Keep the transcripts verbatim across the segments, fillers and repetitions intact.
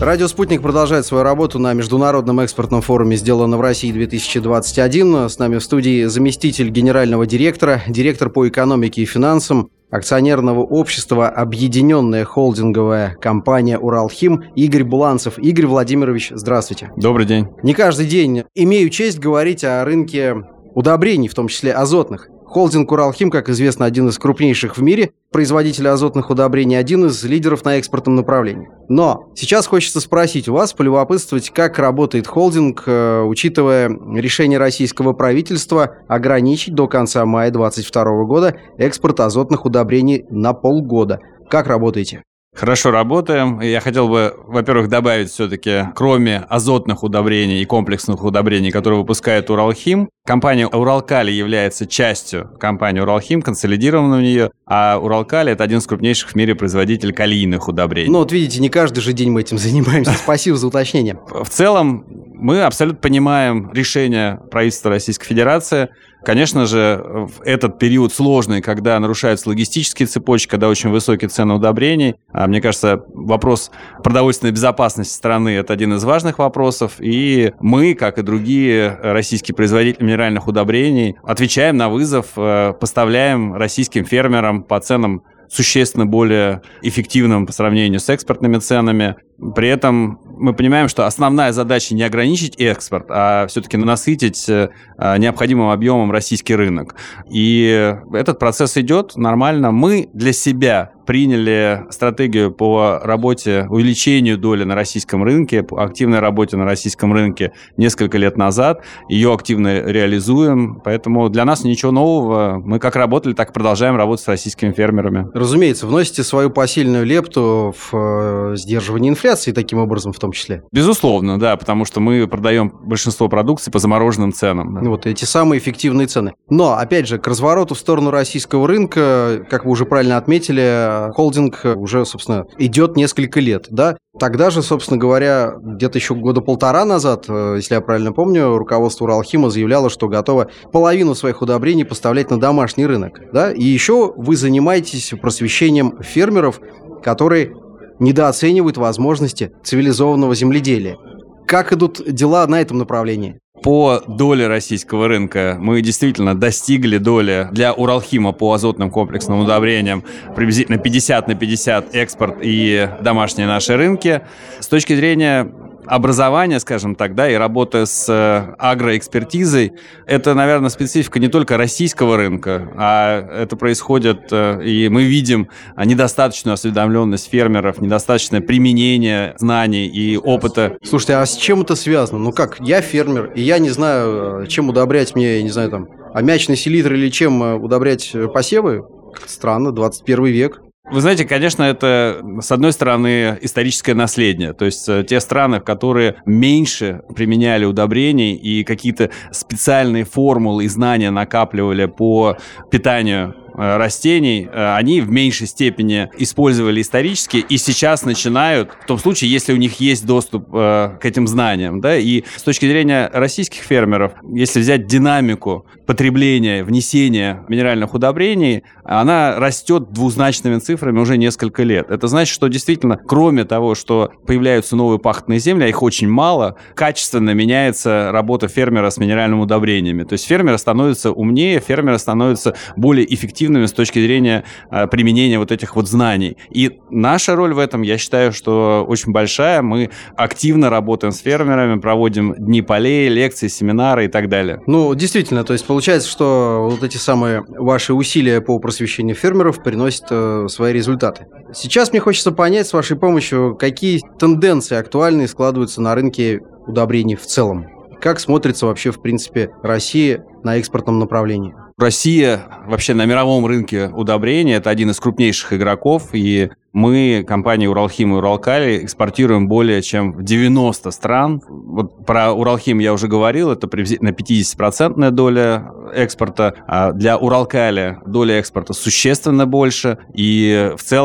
Радио «Спутник» продолжает свою работу на Международном экспортном форуме «Сделано в России-две тысячи двадцать один». С нами в студии заместитель генерального директора, директор по экономике и финансам акционерного общества «Объединенная холдинговая компания «Уралхим» Игорь Буланцев. Игорь Владимирович, здравствуйте. Добрый день. Не каждый день имею честь говорить о рынке удобрений, в том числе азотных. Холдинг «Уралхим», как известно, один из крупнейших в мире производителей азотных удобрений, один из лидеров на экспортном направлении. Но сейчас хочется спросить у вас, полюбопытствовать, как работает холдинг, э, учитывая решение российского правительства ограничить до конца мая две тысячи двадцать второго года экспорт азотных удобрений на полгода. Как работаете? Хорошо работаем. Я хотел бы, во-первых, добавить все-таки, кроме азотных удобрений и комплексных удобрений, которые выпускает Уралхим, компания Уралкали является частью компании Уралхим, консолидирована в нее, а Уралкали – это один из крупнейших в мире производителей калийных удобрений. Ну вот видите, не каждый же день мы этим занимаемся. Спасибо за уточнение. В целом, мы абсолютно понимаем решение правительства Российской Федерации. Конечно же, в этот период сложный, когда нарушаются логистические цепочки, когда очень высокие цены удобрений. Мне кажется, вопрос продовольственной безопасности страны – это один из важных вопросов. И мы, как и другие российские производители минеральных удобрений, отвечаем на вызов, поставляем российским фермерам по ценам существенно более эффективным по сравнению с экспортными ценами. При этом мы понимаем, что основная задача не ограничить экспорт, а все-таки насытить необходимым объемом российский рынок. И этот процесс идет нормально. Мы для себя приняли стратегию по работе, увеличению доли на российском рынке, по активной работе на российском рынке несколько лет назад. Ее активно реализуем, поэтому для нас ничего нового. Мы как работали, так и продолжаем работать с российскими фермерами. Разумеется, вносите свою посильную лепту в сдерживание инфляции таким образом в том числе. Безусловно, да, потому что мы продаем большинство продукции по замороженным ценам. Да. Вот эти самые эффективные цены. Но, опять же, к развороту в сторону российского рынка, как вы уже правильно отметили, холдинг уже, собственно, идет несколько лет, да? Тогда же, собственно говоря, где-то еще года полтора назад, если я правильно помню, руководство Уралхима заявляло, что готово половину своих удобрений поставлять на домашний рынок, да? И еще вы занимаетесь просвещением фермеров, которые недооценивают возможности цивилизованного земледелия. Как идут дела на этом направлении? По доле российского рынка мы действительно достигли доли для Уралхима по азотным комплексным удобрениям приблизительно пятьдесят на пятьдесят экспорт и домашние наши рынки. С точки зрения образования, скажем так, да, и работы с агроэкспертизой, это, наверное, специфика не только российского рынка, а это происходит, и мы видим недостаточную осведомленность фермеров, недостаточное применение знаний и опыта. Слушайте, а с чем это связано? Ну как, я фермер, и я не знаю, чем удобрять мне, не знаю, там, аммиачный селитр или чем удобрять посевы? Странно, двадцать первый век. Вы знаете, конечно, это, с одной стороны, историческое наследие. То есть те страны, которые меньше применяли удобрений и какие-то специальные формулы и знания накапливали по питанию растений, они в меньшей степени использовали исторически и сейчас начинают, в том случае, если у них есть доступ к этим знаниям. Да? И с точки зрения российских фермеров, если взять динамику потребления, внесения минеральных удобрений, она растет двузначными цифрами уже несколько лет. Это значит, что действительно, кроме того, что появляются новые пахотные земли, а их очень мало, качественно меняется работа фермера с минеральными удобрениями. То есть фермеры становятся умнее, фермеры становятся более эффективными с точки зрения а, применения вот этих вот знаний. И наша роль в этом, я считаю, что очень большая. Мы активно работаем с фермерами, проводим дни полей, лекции, семинары и так далее. Ну, действительно, то есть получается, что вот эти самые ваши усилия по просвещению фермеров приносят э, свои результаты. Сейчас мне хочется понять с вашей помощью, какие тенденции актуальные складываются на рынке удобрений в целом. Как смотрится вообще, в принципе, Россия на экспортном направлении? Россия вообще на мировом рынке удобрений – это один из крупнейших игроков, и мы, компания Уралхим и Уралкали, экспортируем более чем в девяносто стран. Вот про Уралхим я уже говорил, это приблизительно пятидесятипроцентная доля экспорта, а для Уралкали доля экспорта существенно больше, и в целом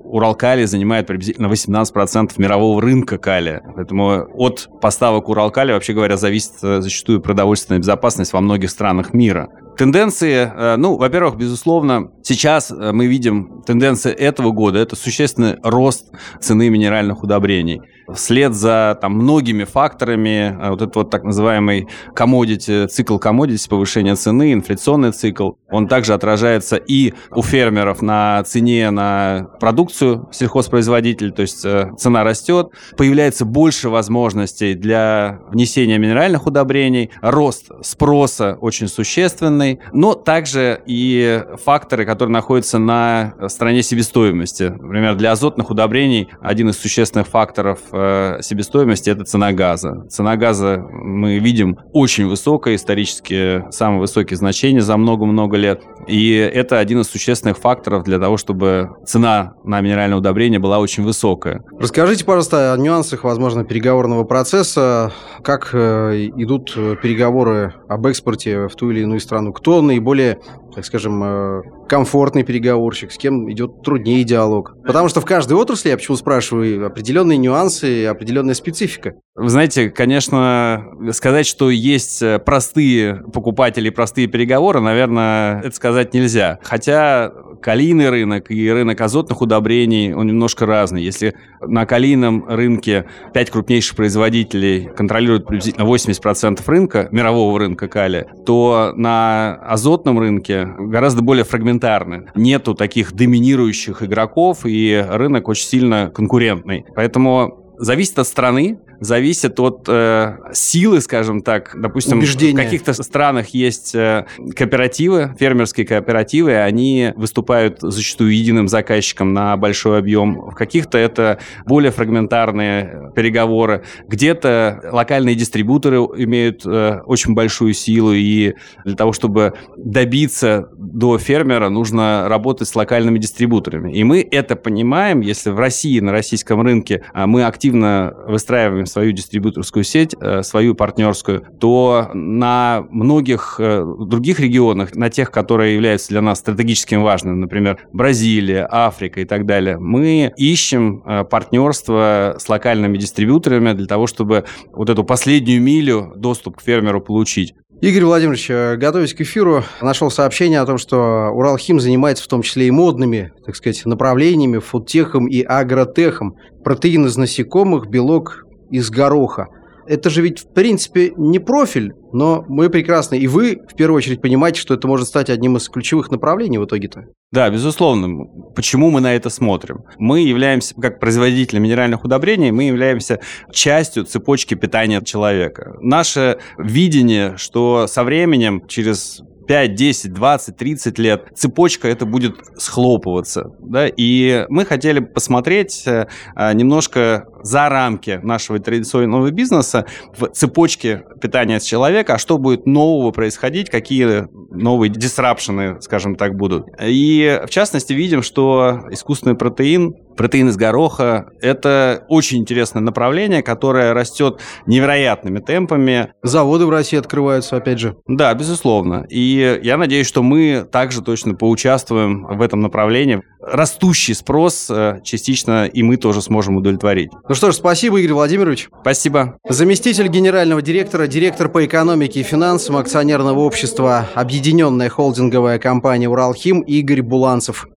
Уралкалий занимает приблизительно восемнадцать процентов мирового рынка калия. Поэтому от поставок Уралкалия, вообще говоря, зависит зачастую продовольственная безопасность во многих странах мира. Тенденции, ну, во-первых, безусловно, сейчас мы видим тенденции этого года, это существенный рост цены минеральных удобрений. Вслед за там, многими факторами, вот этот вот так называемый commodity, цикл commodity, повышение цены, инфляционный цикл, он также отражается и у фермеров на цене на продукцию сельхозпроизводителей, то есть цена растет, появляется больше возможностей для внесения минеральных удобрений, рост спроса очень существенный, но также и факторы, которые находятся на стороне себестоимости. Например, для азотных удобрений один из существенных факторов себестоимости – это цена газа. Цена газа, мы видим, очень высокая, исторически самые высокие значения за много-много лет. И это один из существенных факторов для того, чтобы цена на минеральное удобрение была очень высокая. Расскажите, пожалуйста, о нюансах, возможно, переговорного процесса. Как идут переговоры об экспорте в ту или иную страну? Кто наиболее, так скажем, комфортный переговорщик, с кем идет труднее диалог? Потому что в каждой отрасли, я почему спрашиваю, определенные нюансы и определенная специфика. Вы знаете, конечно, сказать, что есть простые покупатели и простые переговоры, наверное, это сказать нельзя. Хотя калийный рынок и рынок азотных удобрений, он немножко разный. Если на калийном рынке пять крупнейших производителей контролируют приблизительно восемьдесят процентов рынка, мирового рынка калия, то на азотном рынке гораздо более фрагментарны. Нету таких доминирующих игроков, и рынок очень сильно конкурентный. Поэтому зависит от страны, зависит от э, силы, скажем так. Допустим, убеждения. В каких-то странах есть э, кооперативы, фермерские кооперативы, они выступают зачастую единым заказчиком на большой объем. В каких-то это более фрагментарные переговоры. Где-то локальные дистрибьюторы имеют э, очень большую силу, и для того, чтобы добиться до фермера, нужно работать с локальными дистрибьюторами. И мы это понимаем, если в России, на российском рынке мы активно выстраиваем свою дистрибьюторскую сеть, свою партнерскую, то на многих других регионах, на тех, которые являются для нас стратегически важными, например, Бразилия, Африка и так далее, мы ищем партнерство с локальными дистрибьюторами для того, чтобы вот эту последнюю милю доступ к фермеру получить. Игорь Владимирович, готовясь к эфиру, нашел сообщение о том, что Уралхим занимается в том числе и модными, так сказать, направлениями, фудтехом и агротехом. Протеин из насекомых, белок из гороха. Это же ведь, в принципе, не профиль, но мы прекрасно, и вы, в первую очередь, понимаете, что это может стать одним из ключевых направлений в итоге-то. Да, безусловно. Почему мы на это смотрим? Мы являемся, как производители минеральных удобрений, мы являемся частью цепочки питания человека. Наше видение, что со временем, через пять, десять, двадцать, тридцать лет цепочка это будет схлопываться. Да? И мы хотели посмотреть а, немножко за рамки нашего традиционного бизнеса в цепочке питания человека, а что будет нового происходить, какие новые дисрапшены, скажем так, будут. И в частности видим, что искусственный протеин, протеин из гороха – это очень интересное направление, которое растет невероятными темпами. Заводы в России открываются, опять же. Да, безусловно. И я надеюсь, что мы также точно поучаствуем в этом направлении. Растущий спрос частично и мы тоже сможем удовлетворить. Ну что ж, спасибо, Игорь Владимирович. Спасибо. Заместитель генерального директора, директор по экономике и финансам акционерного общества «Объединенная холдинговая компания Уралхим» Игорь Буланцев.